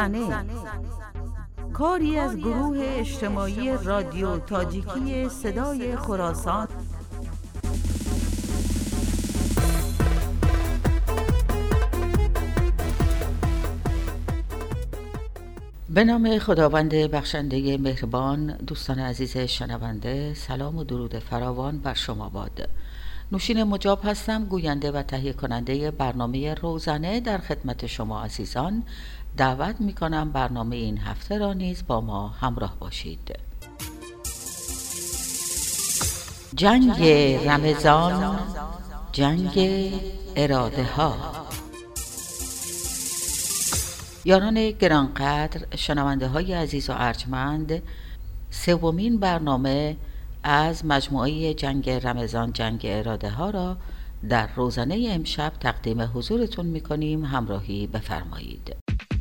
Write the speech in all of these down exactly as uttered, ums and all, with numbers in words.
روزنه، کاری از گروه اجتماعی رادیو تاجیکی صدای خراسان. به نام خداوند بخشنده مهربان. دوستان عزیز شنونده، سلام و درود فراوان بر شما باد. نوشین مجاب هستم، گوینده و تهیه کننده برنامه روزنه. در خدمت شما عزیزان دعوت می کنم برنامه این هفته را نیز با ما همراه باشید. جنگ رمضان، جنگ اراده ها. یاران گرانقدر، شنونده های عزیز و ارجمند، سومین برنامه از مجموعه جنگ رمضان، جنگ اراده ها را در روزنه امشب تقدیم حضورتون می کنیم. همراهی بفرمایید.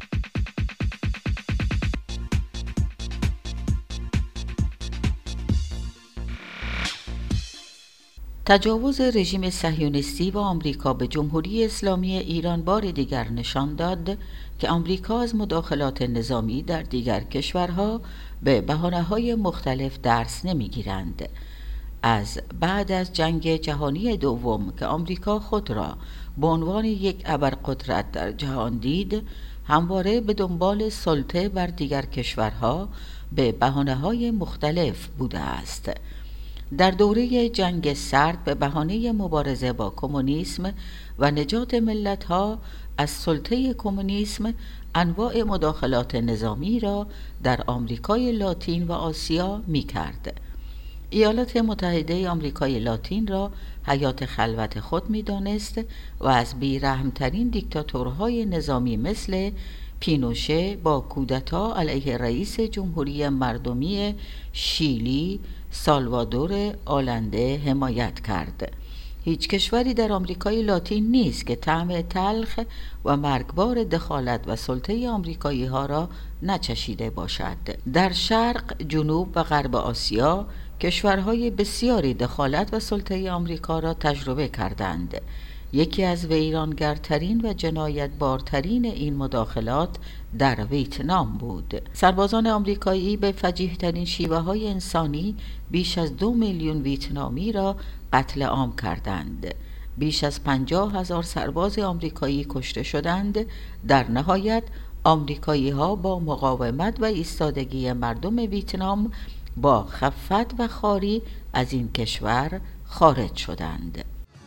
تجاوز رژیم صهیونیستی و آمریکا به جمهوری اسلامی ایران بار دیگر نشان داد که آمریکا از مداخلات نظامی در دیگر کشورها به بهانه‌های مختلف درس نمی‌گیرند. از بعد از جنگ جهانی دوم که آمریکا خود را به عنوان یک ابرقدرت در جهان دید، همواره به دنبال سلطه بر دیگر کشورها به بهانه‌های مختلف بوده است. در دوره جنگ سرد به بهانه مبارزه با کمونیسم و نجات ملت‌ها از سلطه کمونیسم انواع مداخلات نظامی را در آمریکای لاتین و آسیا می‌کرد. ایالات متحده آمریکای لاتین را حیات خلوت خود می‌دانست و از بی‌رحم‌ترین دیکتاتورهای نظامی مثل پینوشه با کودتا علیه رئیس جمهوری مردمی شیلی سالوادور آلنده حمایت کرد. هیچ کشوری در آمریکای لاتین نیست که طعم تلخ و مرگبار دخالت و سلطه آمریکایی ها را نچشیده باشد. در شرق، جنوب و غرب آسیا کشورهای بسیاری دخالت و سلطه آمریکا را تجربه کردند. یکی از ویرانگرترین و جنایتبارترین این مداخلات در ویتنام بود. سربازان آمریکایی به فجیح‌ترین شیوه‌های انسانی بیش از دو میلیون ویتنامی را قتل عام کردند. بیش از پنجاه هزار سرباز آمریکایی کشته شدند. در نهایت آمریکایی‌ها با مقاومت و ایستادگی مردم ویتنام با خفت و خواری از این کشور خارج شدند.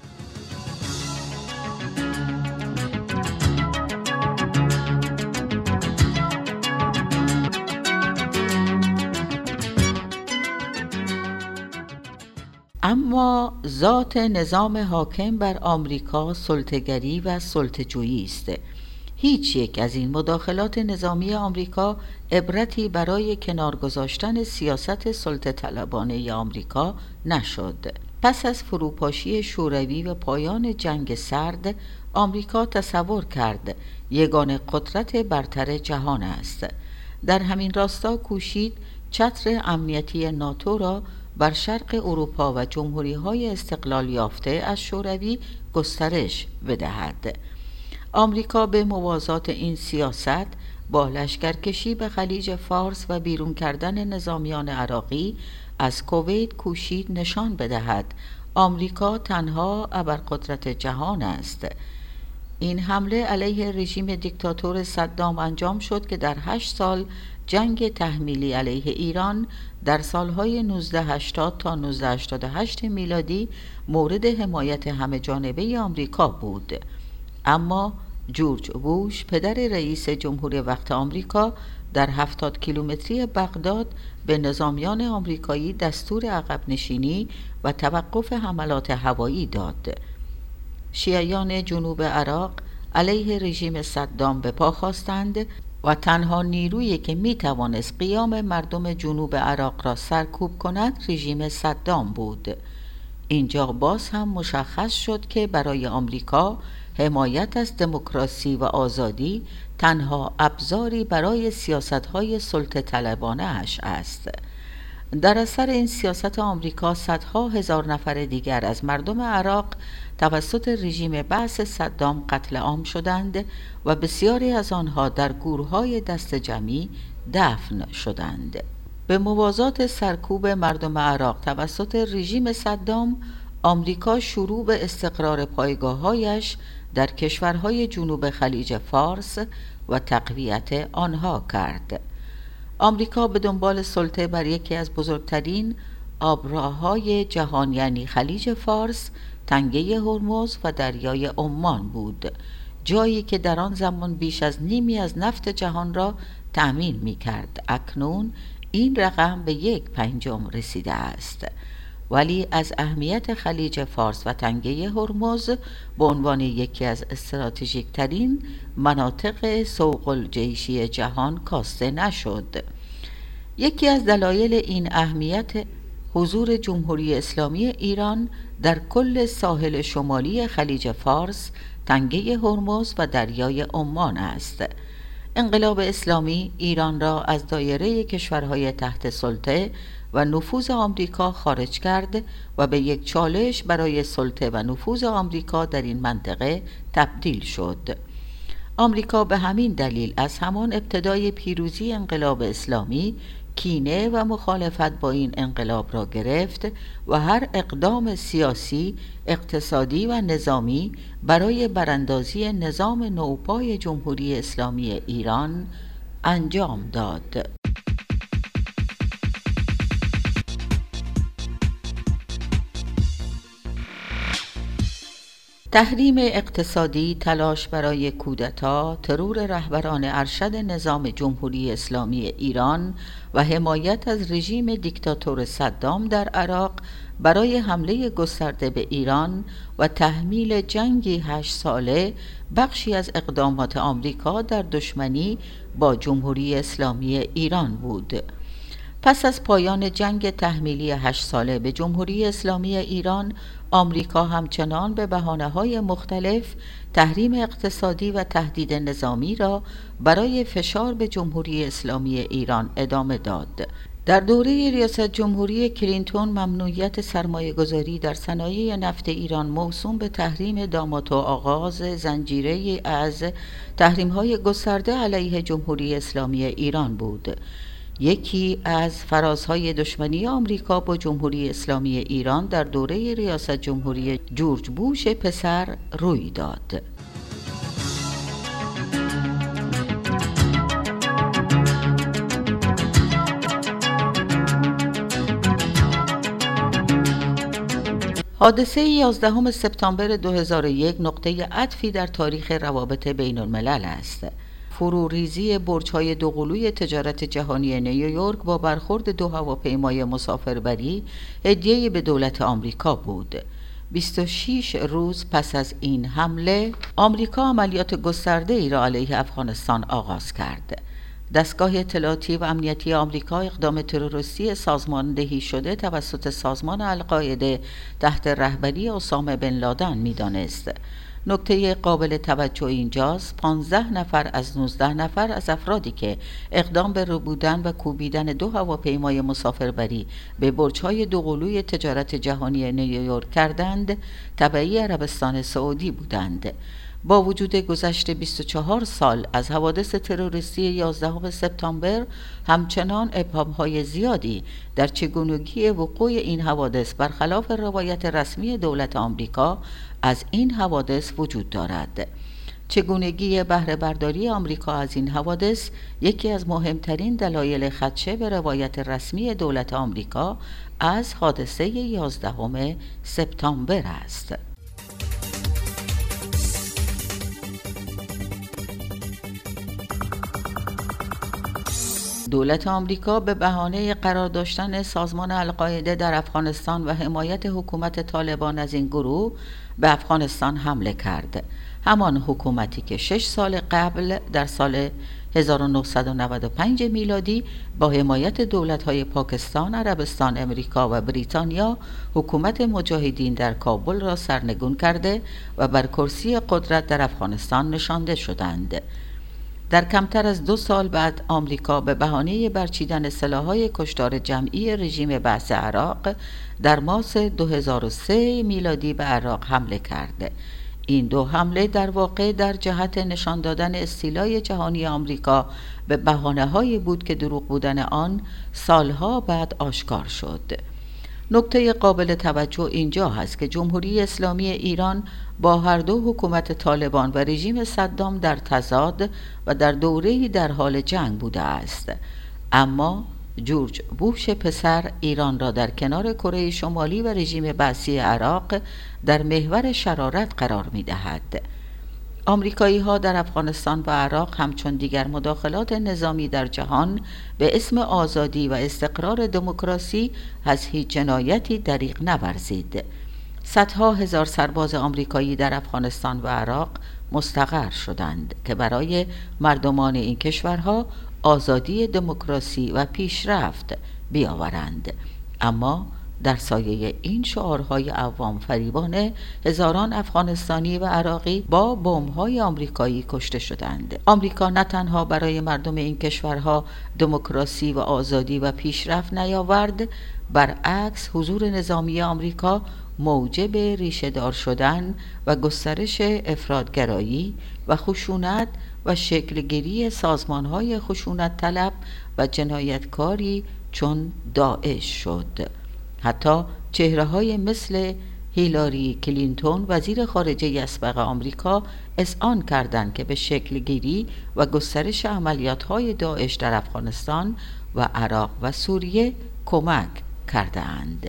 اما ذات نظام حاکم بر آمریکا سلطه‌گری و سلطه‌جویی است. هیچ یک از این مداخلات نظامی آمریکا عبرتی برای کنار گذاشتن سیاست سلطه طلبانه آمریکا نشد. پس از فروپاشی شوروی و پایان جنگ سرد، آمریکا تصور کرد یگانه قدرت برتر جهان است. در همین راستا کوشید چتر امنیتی ناتو را بر شرق اروپا و جمهوری‌های استقلال یافته از شوروی گسترش بدهد. آمریکا به موازات این سیاست با لشکرکشی به خلیج فارس و بیرون کردن نظامیان عراقی از کویت کوشید نشان بدهد آمریکا تنها ابرقدرت جهان است. این حمله علیه رژیم دیکتاتور صدام انجام شد که در هشت سال جنگ تحمیلی علیه ایران در سالهای نوزده هشتاد تا نوزده هشتاد و هشت میلادی مورد حمایت همه جانبه آمریکا بود. اما جورج بوش، پدر رئیس جمهور وقت آمریکا، در هفتاد کیلومتری بغداد به نظامیان آمریکایی دستور عقب نشینی و توقف حملات هوایی داد. شیعیان جنوب عراق علیه رژیم صدام به پا خواستند و تنها نیرویی که می توانست قیام مردم جنوب عراق را سرکوب کند رژیم صدام بود. اینجا باز هم مشخص شد که برای آمریکا حمایت از دموکراسی و آزادی تنها ابزاری برای سیاست‌های سلطه طلبانه اش است. در اثر این سیاست آمریکا صدها هزار نفر دیگر از مردم عراق توسط رژیم بعث صدام قتل عام شدند و بسیاری از آنها در گورهای دست جمعی دفن شدند. به موازات سرکوب مردم عراق توسط رژیم صدام، آمریکا شروع به استقرار پایگاه‌هایش در کشورهای جنوب خلیج فارس و تقویت آنها کرد. آمریکا به دنبال سلطه بر یکی از بزرگترین آبراههای جهان یعنی خلیج فارس، تنگه هرمز و دریای عمان بود، جایی که در آن زمان بیش از نیمی از نفت جهان را تأمین می کرد. اکنون این رقم به یک پنجم رسیده است. ولی از اهمیت خلیج فارس و تنگه هرمز به عنوان یکی از استراتژیک ترین مناطق سوق الجیشی جهان کاسته نشد. یکی از دلایل این اهمیت حضور جمهوری اسلامی ایران در کل ساحل شمالی خلیج فارس، تنگه هرمز و دریای عمان است. انقلاب اسلامی ایران را از دایره کشورهای تحت سلطه و نفوذ آمریکا خارج کرد و به یک چالش برای سلطه و نفوذ آمریکا در این منطقه تبدیل شد. آمریکا به همین دلیل از همان ابتدای پیروزی انقلاب اسلامی کینه و مخالفت با این انقلاب را گرفت و هر اقدام سیاسی، اقتصادی و نظامی برای براندازی نظام نوپای جمهوری اسلامی ایران انجام داد. تحریم اقتصادی، تلاش برای کودتا، ترور رهبران ارشد نظام جمهوری اسلامی ایران و حمایت از رژیم دیکتاتور صدام در عراق برای حمله گسترده به ایران و تحمیل جنگی هشت ساله بخشی از اقدامات آمریکا در دشمنی با جمهوری اسلامی ایران بود. پس از پایان جنگ تحمیلی هشت ساله به جمهوری اسلامی ایران، آمریکا همچنان به بهانه‌های مختلف تحریم اقتصادی و تهدید نظامی را برای فشار به جمهوری اسلامی ایران ادامه داد. در دوره ریاست جمهوری کلینتون ممنوعیت سرمایه گذاری در صنایع نفت ایران موسوم به تحریم داماد و آغاز زنجیره از تحریم‌های گسترده علیه جمهوری اسلامی ایران بود. یکی از فرازهای دشمنی آمریکا با جمهوری اسلامی ایران در دوره ریاست جمهوری جورج بوش پسر روی داد. حادثه یازدهم سپتامبر دو هزار و یک نقطه عطفی در تاریخ روابط بین الملل است. فروریزی برج‌های دوقلوی تجارت جهانی نیویورک با برخورد دو هواپیمای مسافربری هدیه‌ای به دولت آمریکا بود. بیست و شش روز پس از این حمله، آمریکا عملیات گسترده‌ای را علیه افغانستان آغاز کرد. دستگاه اطلاعاتی و امنیتی آمریکا اقدام تروریستی سازماندهی شده توسط سازمان القاعده تحت رهبری اسامه بن لادن می‌دانست. نکته قابل توجه اینجاست پانزده نفر از نوزده نفر از افرادی که اقدام به ربودن و کوبیدن دو هواپیمای مسافربری به برج‌های دوقلوی تجارت جهانی نیویورک کردند تبعی عربستان سعودی بودند. با وجود گذشت بیست و چهار سال از حوادث تروریستی یازدهم سپتامبر، همچنان ابهام‌های زیادی در چگونگی وقوع این حوادث برخلاف روایت رسمی دولت آمریکا از این حوادث وجود دارد. چگونگی بهره برداری آمریکا از این حوادث یکی از مهمترین دلایل خدشه به روایت رسمی دولت آمریکا از حادثه یازدهم سپتامبر است. دولت آمریکا به بهانه قرار داشتن سازمان القاعده در افغانستان و حمایت حکومت طالبان از این گروه به افغانستان حمله کرد. همان حکومتی که شش سال قبل در سال هزار و نهصد و نود و پنج میلادی با حمایت دولت‌های پاکستان، عربستان، امریکا و بریتانیا حکومت مجاهدین در کابل را سرنگون کرده و بر کرسی قدرت در افغانستان نشانده شدند. در کمتر از دو سال بعد آمریکا به بهانه برچیدن سلاح‌های کشتار جمعی رژیم بعث عراق در مارس دو هزار و سه میلادی به عراق حمله کرد. این دو حمله در واقع در جهت نشان دادن استیلای جهانی آمریکا به بهانه‌هایی بود که دروغ بودن آن سالها بعد آشکار شد. نکته قابل توجه اینجا هست که جمهوری اسلامی ایران با هر دو حکومت طالبان و رژیم صدام در تضاد و در دوره‌ای در حال جنگ بوده است، اما جورج بوش پسر ایران را در کنار کره شمالی و رژیم بعثی عراق در محور شرارت قرار می‌دهد. آمریکایی ها در افغانستان و عراق همچون دیگر مداخلات نظامی در جهان به اسم آزادی و استقرار دموکراسی از هیچ جنایتی دریغ نورزید. صدها هزار سرباز آمریکایی در افغانستان و عراق مستقر شدند که برای مردمان این کشورها آزادی، دموکراسی و پیشرفت بیاورند، اما در سایه این شعارهای عوام فریبانه هزاران افغانستانی و عراقی با بمب‌های آمریکایی کشته شدند. آمریکا نه تنها برای مردم این کشورها دموکراسی و آزادی و پیشرفت نیاورد، برعکس حضور نظامی آمریکا موجب ریشه‌دار شدن و گسترش افراط‌گرایی و خشونت و شکل‌گیری سازمان‌های خشونت طلب و جنایتکاری چون داعش شد. حتی چهره‌های مثل هیلاری کلینتون وزیر خارجه اسبق آمریکا اذعان کردند که به شکل‌گیری و گسترش عملیات‌های داعش در افغانستان و عراق و سوریه کمک کردند.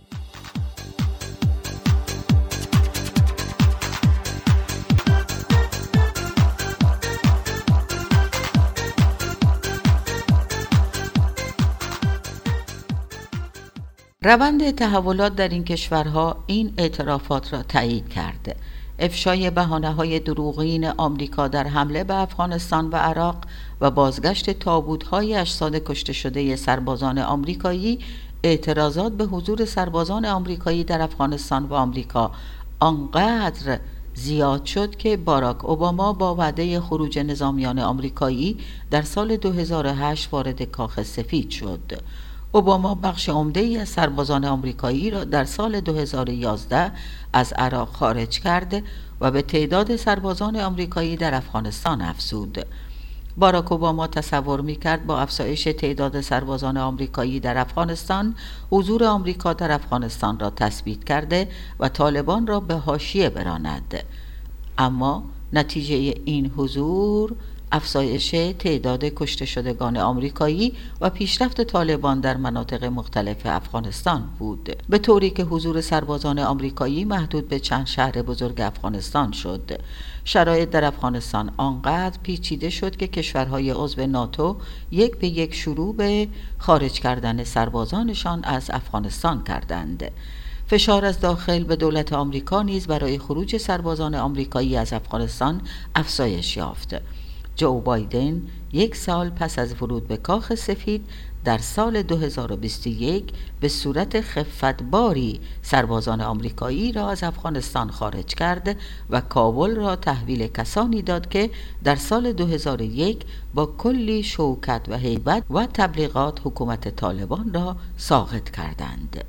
روند تحولات در این کشورها این اعترافات را تایید کرد. افشای بهانه‌های دروغین آمریکا در حمله به افغانستان و عراق و بازگشت تابوت‌های اجساد کشته شده سربازان آمریکایی، اعتراضات به حضور سربازان آمریکایی در افغانستان و آمریکا آنقدر زیاد شد که باراک اوباما با وعده خروج نظامیان آمریکایی در سال دو هزار و هشت وارد کاخ سفید شد. اوباما بخش عمده‌ای از سربازان آمریکایی را در سال دو هزار و یازده از عراق خارج کرد و به تعداد سربازان آمریکایی در افغانستان افزود. باراک اوباما تصور می‌کرد با افزایش تعداد سربازان آمریکایی در افغانستان، حضور آمریکا در افغانستان را تثبیت کرده و طالبان را به حاشیه براند. اما نتیجه این حضور افزایش تعداد کشته شدگان آمریکایی و پیشرفت طالبان در مناطق مختلف افغانستان بود، به طوری که حضور سربازان آمریکایی محدود به چند شهر بزرگ افغانستان شد. شرایط در افغانستان آنقدر پیچیده شد که کشورهای عضو ناتو یک به یک شروع به خارج کردن سربازانشان از افغانستان کردند. فشار از داخل به دولت آمریکا نیز برای خروج سربازان آمریکایی از افغانستان افزایش یافت. جو بایدن یک سال پس از ورود به کاخ سفید در سال دو هزار و بیست و یک به صورت خفتباری سربازان آمریکایی را از افغانستان خارج کرد و کابل را تحویل کسانی داد که در سال دو هزار و یک با کلی شوکت و هیبت و تبلیغات حکومت طالبان را ساقط کردند.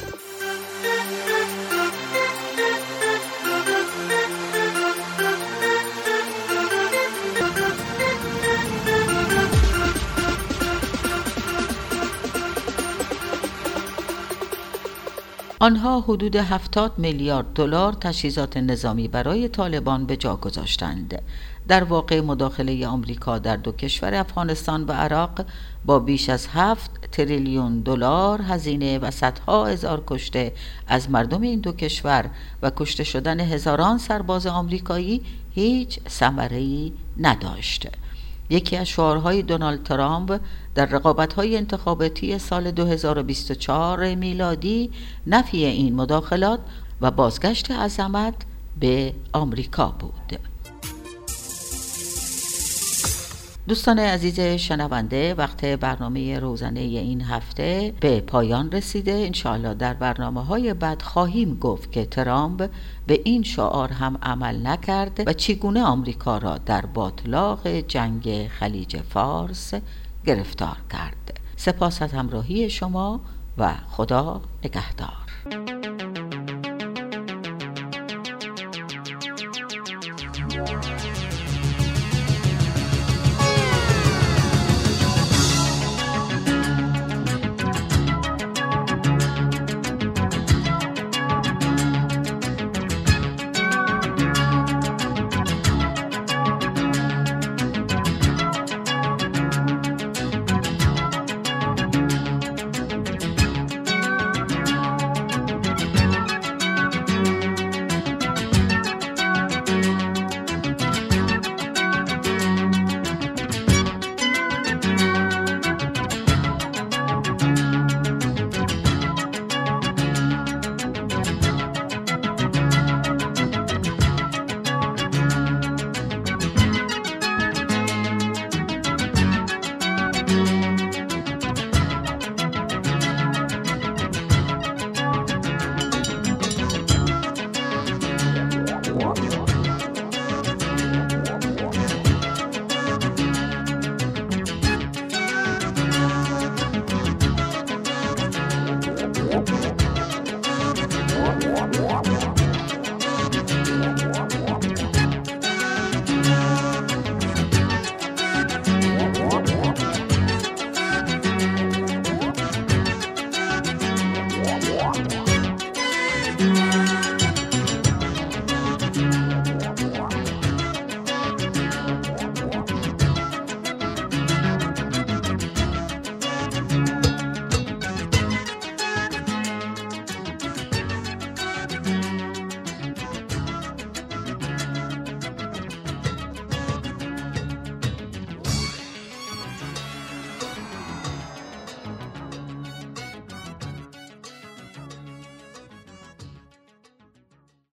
آنها حدود هفتاد میلیارد دلار تجهیزات نظامی برای طالبان به جا گذاشتند. در واقع مداخله آمریکا در دو کشور افغانستان و عراق با بیش از هفت تریلیون دلار هزینه و صدها هزار کشته از مردم این دو کشور و کشته شدن هزاران سرباز آمریکایی هیچ ثمره‌ای نداشت. یکی از شعارهای دونالد ترامپ در رقابت‌های انتخاباتی سال دو هزار و بیست و چهار میلادی نفی این مداخلات و بازگشت عظمت به آمریکا بود. دوستان عزیز شنونده، وقت برنامه روزانه این هفته به پایان رسیده. انشاءالله در برنامه‌های بعد خواهیم گفت که ترامپ به این شعار هم عمل نکرد و چگونه آمریکا را در باتلاق جنگ خلیج فارس گرفتار کرد. سپاس از همراهی شما و خدا نگهدار. What?